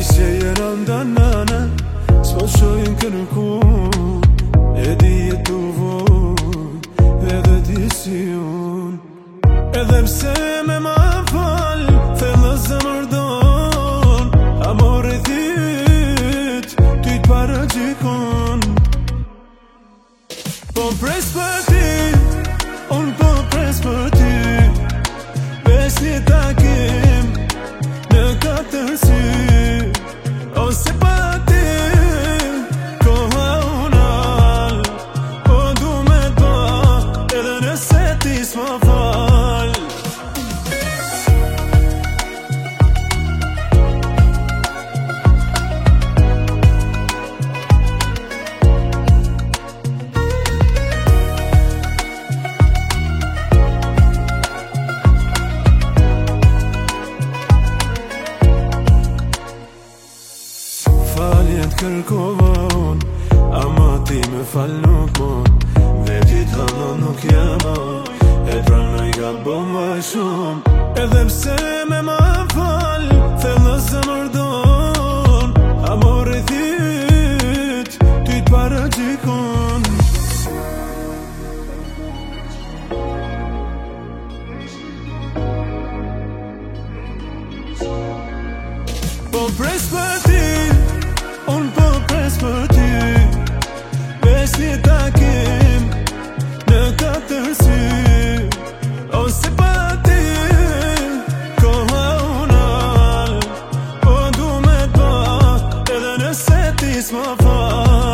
që jena ndanane, s'po shojnë kërkun, e di jetu voj edhe ti si unë. Edhe pse me ma fal, thellë zemër don, amore thit, ty t'para gjikon. Po pres për ti, unë po pres për ty, veç një takim në katër sy, ose pa ti koha unal, po du me t'ba edhe nëse ti s'ma fal. Faljet kërkova unë, ama ti me fal nuk mon, vetit halon nuk jamon, e pranoj ka bomba shumë. Edhe pse me ma fal, thellë zemër don, amore thit, ty t'para gjikon. Po pres për ti, unë po pres për ty, veç një takim në katër sy, ose pa ti koha unal, po du me t'ba edhe nëse ti s'ma fal.